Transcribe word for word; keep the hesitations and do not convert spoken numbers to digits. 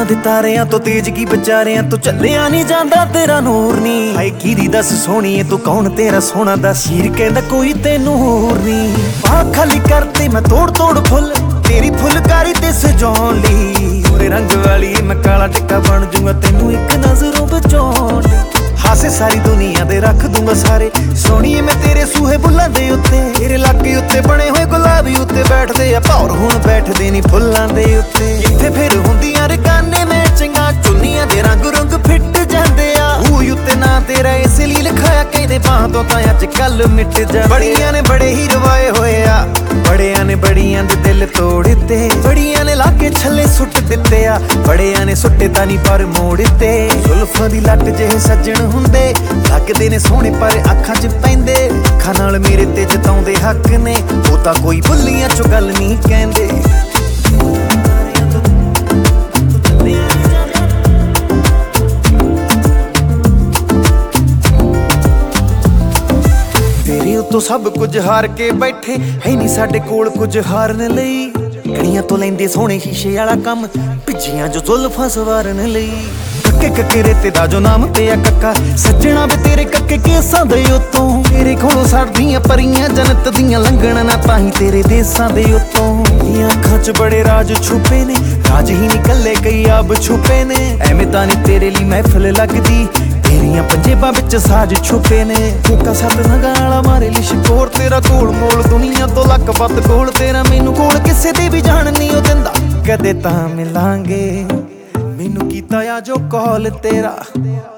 ਦੇ ਤਾਰਿਆਂ ਤੋਂ ਤੇਜ ਕੀ ਵਿਚਾਰਿਆਂ ਤੋਂ ਚੱਲਿਆ ਨਹੀਂ ਜਾਂਦਾ ਤੇਰਾ ਨੂਰ ਨੀ। ਹਾਏ ਕੀਦੀ ਦੱਸ ਸੋਹਣੀਏ ਤੂੰ ਕੌਣ ਤੇਰਾ ਸੋਹਣਾ ਦਾ ਸ਼ੀਰ ਕਹਿੰਦਾ ਕੋਈ ਤੈਨੂੰ ਹੋਰ ਨੀ। ਬਾਹ ਖਾਲੀ ਕਰਤੇ ਮੈਂ ਤੋੜ ਤੋੜ ਫੁੱਲ ਤੇਰੀ ਫੁਲਕਾਰੀ ਤੇ ਸਜਾਉਣ ਲਈ। ਗੋਰੇ ਰੰਗ ਵਾਲੀ ਮੈਂ ਕਾਲਾ ਟਿੱਕਾ ਬਣ ਜੂੰਗਾ ਤੈਨੂੰ ਇੱਕ ਨਜ਼ਰੋਂ ਬਚਾਉਣ ਲਈ। ਹਾਸੇ ਸਾਰੀ ਦੁਨੀਆ ਦੇ ਰੱਖ ਦੂੰਗਾ ਸਾਰੇ ਸੋਹਣੀਏ ਮੈਂ ਤੇਰੇ ਸੂਹੇ ਬੁੱਲਾਂ ਦੇ ਉੱਤੇ। ਤੇਰੇ ਲਾਗੇ ਉੱਤੇ ਬਣੇ ਹੋਏ ਗੁਲਾਬੀ ਉੱਤੇ ਬੈਠਦੇ ਆ ਭੌਰ ਹੁਣ ਬੈਠਦੇ ਨੀ ਫੁੱਲਾਂ ਦੇ ਉੱਤੇ। ਕਿੱਥੇ ਫਿਰ ਹੁੰਦੀਆਂ ਰਕਾਨੇ ਮੈਚਿੰਗਾਂ ਚੁੰਨੀਆਂ ਦੇ ਰੰਗ ਰੰਗ ਫਿੱਟ ਜਾਂਦੇ ਆ। ਉਹ ਉੱਤੇ ਨਾ ਤੇਰਾ ਇਸ ਲਈ ਲਿਖਾਇਆ ਕਹਿੰਦੇ ਬਾਹਾਂ ਤੋਂ ਤਾਂ ਅੱਜ ਕੱਲ ਮਿਟ ਜਾ। ਬੜੀਆਂ ਨੇ ਬੜੇ ਹੀ ਰਵਾਏ ਹੋਏ ਆ ਬੜਿਆਂ ਨੇ ਬੜੀਆਂ ਦੇ ਦਿਲ ਤੋੜ ਦਿੱਤੇ। ਬੜੀਆਂ ਨੇ ਲਾਗੇ ਛੱਲੇ ਸੁੱਟ ਦਿੱਤੇ ਆ ਬੜਿਆਂ ਨੇ ਸੁੱਟੇ ਤਾਂ ਨਹੀਂ ਪਰ ਮੋੜ ਦਿੱਤੇ। ਜ਼ੁਲਫਾਂ ਦੀ ਲੱਟ ਜਿਹੇ ਸੱਜਣ ਹੁੰਦੇ ਲੱਗਦੇ ਨੇ ਸੋਹਣੇ ਪਰ ਅੱਖਾਂ 'ਚ ਪੈਂਦੇ। ਅੱਖਾਂ ਨਾਲ ਮੇਰੇ ਤੇ ਜਤਾਉਂਦੇ ਹੱਕ ਨੇ ਉਹ ਤਾਂ ਕੋਈ ਬੁੱਲੀਆਂ 'ਚੋਂ ਗੱਲ ਨਹੀਂ ਕਹਿੰਦੇ। ਤੇਰੇ ਉੱਤੋਂ ਸਭ ਕੁਝ ਹਾਰ ਕੇ ਬੈਠੇ ਹੈ ਨਹੀਂ ਸਾਡੇ ਕੋਲ ਕੁਝ ਹਾਰਨ ਲਈ। ਗਲੀਆਂ ਤੋਂ ਲੈਂਦੇ ਸੋਹਣੇ ਸ਼ੀਸ਼ੇ ਵਾਲਾ ਕੰਮ ਭਿੱਜੀਆਂ ਜੋ ਜ਼ੁਲਫਾਂ ਸਵਾਰਨ ਲਈ। ਕੱਕੇ ਕੱਕੇ ਰੇਤੇ ਦਾ ਜੋ ਨਾਮ ਤੇ ਆ ਕੱਕਾ ਸੱਜਣਾ ਵੇ ਤੇਰੇ ਕੱਕੇ ਕੇਸਾਂ ਦੇ ਉੱਤੋਂ। ਤੇਰੇ ਕੋਲੋਂ ਸੜਦੀਆਂ ਪਰੀਆਂ ਜਨਤ ਦੀਆਂ ਲੰਘਣ ਨਾ ਤਾਹੀਂ ਤੇਰੇ ਦੇਸਾਂ ਦੇ ਉੱਤੋਂ। ਦੀਆਂ ਅੱਖਾਂ 'ਚ ਬੜੇ ਰਾਜ ਛੁਪੇ ਨੇ ਰਾਜ ਹੀ ਨਿਕਲੇ ਕਈ ਆਬ ਛੁਪੇ ਨੇ। ਐਵੇਂ ਤਾਂ ਨਹੀਂ ਤੇਰੇ ਲਈ ਮਹਿਫਲ ਲੱਗਦੀ ਤੇਰੀਆਂ ਪੰਜੇਬਾਂ ਵਿੱਚ ਸਾਜ ਛੁਪੇ ਨੇ। ਕੋਕਾ ਸੱਤ ਨਗਾਂ ਵਾਲਾ ਮਾਰੇ ਲਈ ਸ਼ਕੋਰ ਤੇਰਾ ਕੋਲ ਮੋਲ ਦੁਨੀਆ ਤੋਂ ਲੱਕ ਬੱਤ ਕੋਲ ਤੇਰਾ ਮੈਨੂੰ ਕੋਲ ਕਿਸੇ ਦੀ ਵੀ ਜਾਣ ਨਹੀਂ ਉਹ ਦਿੰਦਾ। ਕਦੇ ਤਾਂ ਮਿਲਾਂਗੇ ਮੈਨੂੰ ਕੀਤਾ ਆ ਜੋ ਕਾਲ ਤੇਰਾ।